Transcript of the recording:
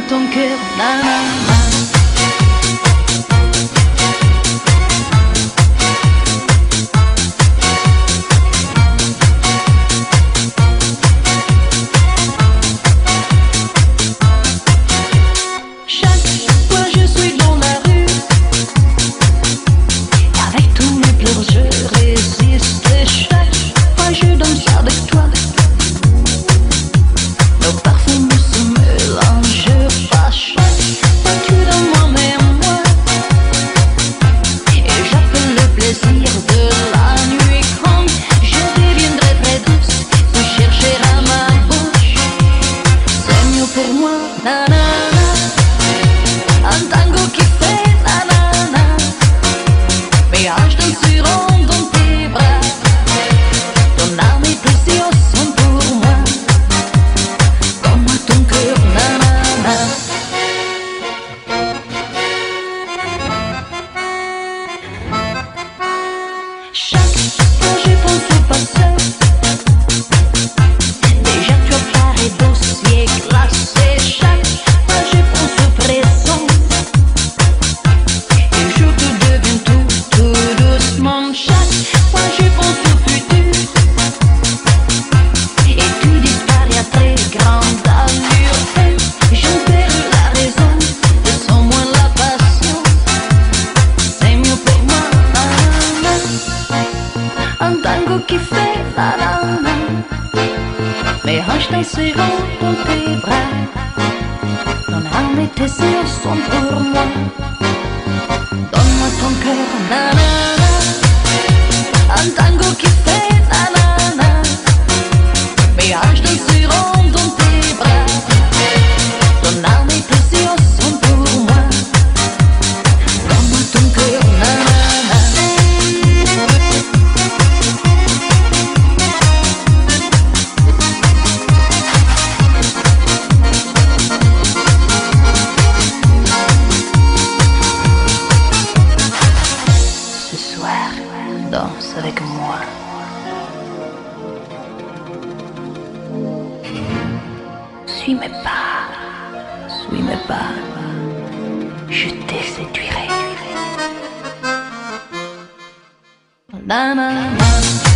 ton cœur, nanana. Qui fait la la la, mes hanches danseront dans tes bras, ton âme et tes yeux sont pour moi. Donne-moi ton cœur, na na na, un tango qui fait la la la, mes hanches danseront dans tes bras, ton âme et tes yeux sont pour moi. Donne-moi ton cœur, na na na. Danse avec moi. Suis mes pas, je te séduirai. Na, na, na.